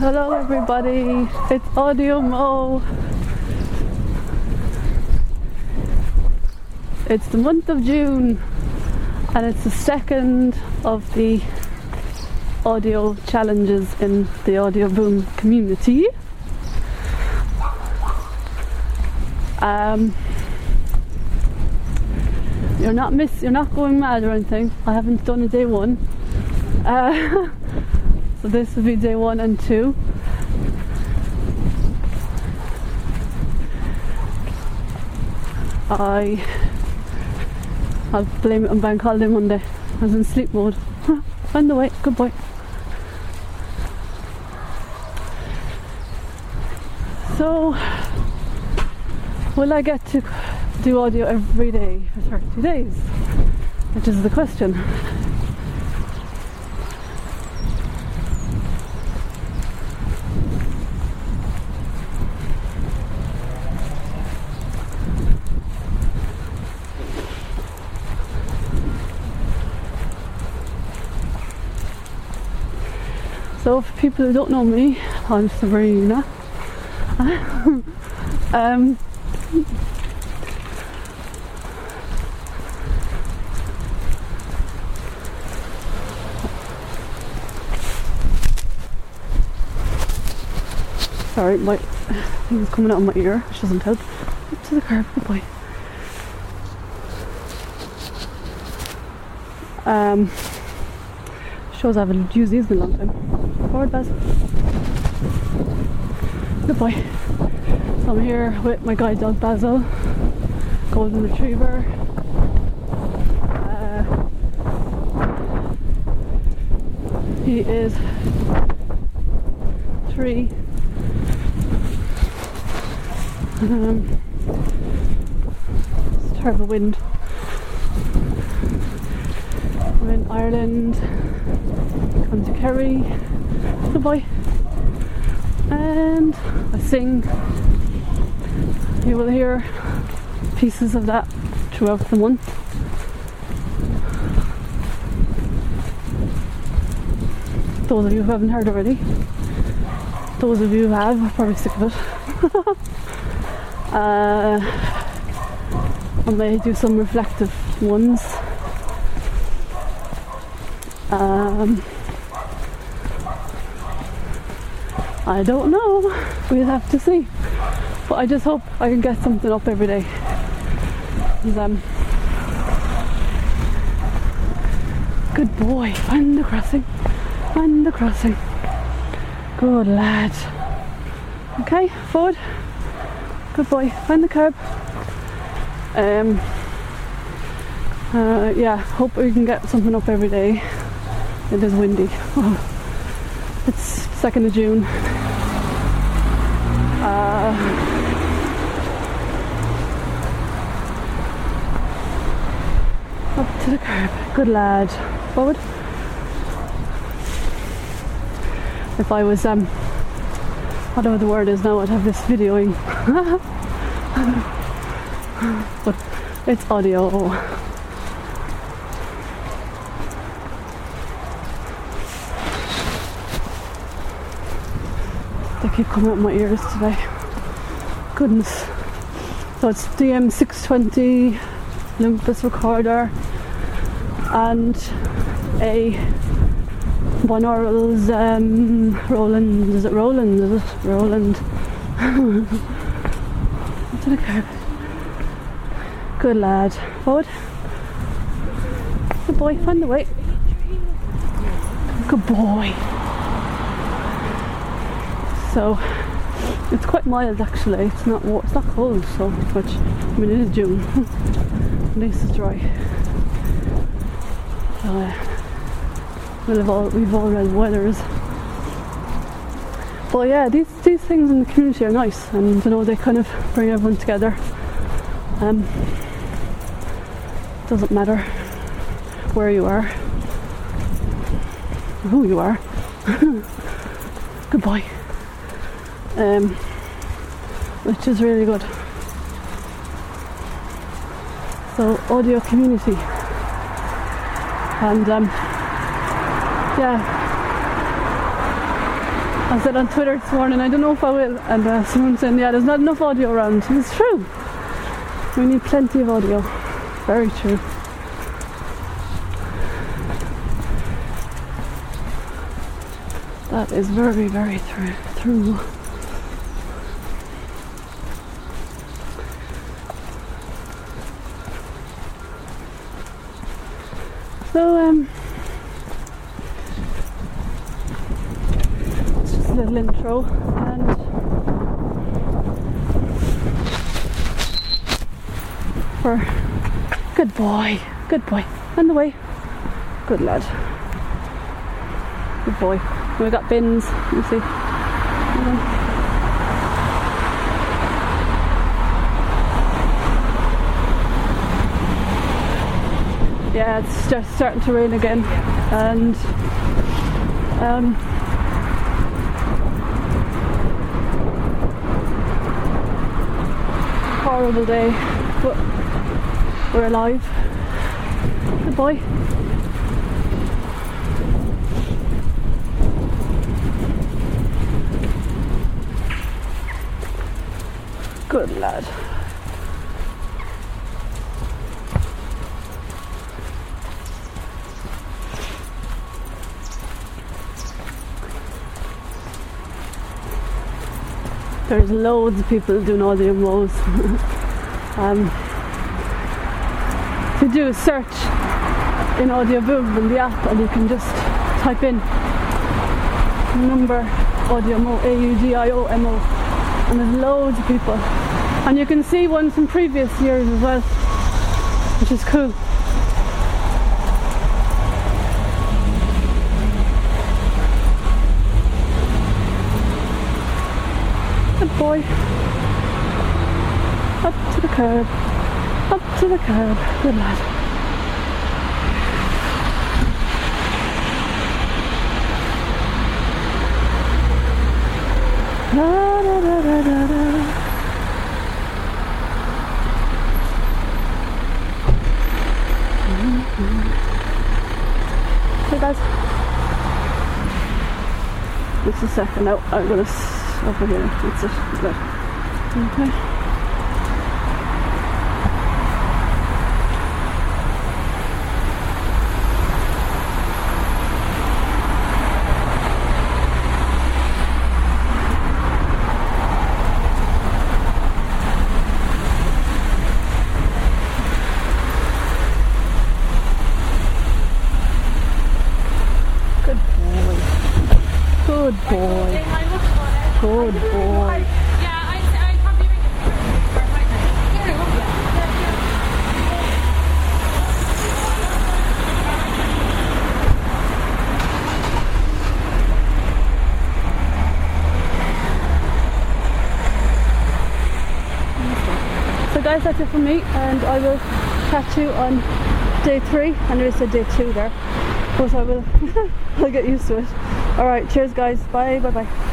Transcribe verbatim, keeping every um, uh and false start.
Hello everybody, it's Audio Mo. It's the month of June and it's the second of the audio challenges in the Audio Boom community. Um, you're not miss, you're not going mad or anything. I haven't done a day one. Uh, So this will be day one and two. I I'll blame it on Bank Holiday Monday. I was in sleep mode. Find the way, good boy. So will I get to do audio every day for thirty days? Which is the question. So for people who don't know me, I'm Sabrina. um, sorry, my thing's coming out of my ear, which doesn't help. Up to the curb, good boy. Um, shows I haven't used these in a long time. Forward, Baz. Good boy. So I'm here with my guide dog Basil, golden retriever. Uh, he is three. Um, it's a terrible wind. I'm in Ireland. County Kerry. Good boy. And I sing. You will hear pieces of that throughout the month. Those of you who haven't heard already. Those of you who have are probably sick of it. uh, I may do some reflective ones. Um, I don't know, we'll have to see, but I just hope I can get something up every day. Um, good boy, find the crossing, find the crossing, good lad. Okay, forward, good boy, find the curb. Um, uh, yeah, hope we can get something up every day. It is windy. Oh, it's second of June. Uh, up to the curb. Good lad. Forward. If I was, um, whatever the word is now, I'd have this videoing. But it's audio. They keep coming out my ears today. Goodness. So it's D M six twenty Olympus recorder and a binaural's um, Roland. Is it Roland? Is it Roland? To the curb. Good lad. Forward. Good boy. Find the way. Good boy. So it's quite mild actually. It's not it's not cold so much. I mean it is June. At least it's dry. So uh, we'll have all we've all read weathers. But yeah, these these things in the community are nice, and you know they kind of bring everyone together. Um, doesn't matter where you are, or who you are. Good boy. Um, which is really good. So audio community, and um, yeah, I said on Twitter this morning, I don't know if I will, and uh, someone saying, yeah, there's not enough audio around. And it's true. We need plenty of audio. Very true. That is very, very true. True. So, um, it's just a little intro, and for good boy, good boy, on the way, good lad, good boy. And we got bins, you see. Um, Yeah, it's just starting to rain again, and um, horrible day, but we're alive. Good boy. Good lad. There's loads of people doing audio mows. um, if you do a search in Audioboom in the app, and you can just type in number Audiomo, A U D I O M O, and there's loads of people, and you can see ones from previous years as well, which is cool. Good boy. Up to the curb. Up to the curb. Good lad. Da, da, da, da, da, da. Mm-hmm. Hey guys. Just a second now. I'm gonna over here. That's it. Good. Okay. Good boy. Good boy. Good boy. Yeah, I, I probably ring So guys, that's it from me, and I will catch you on day three. I nearly said day two there, but I will I'll get used to it. Alright, cheers guys, bye, bye bye.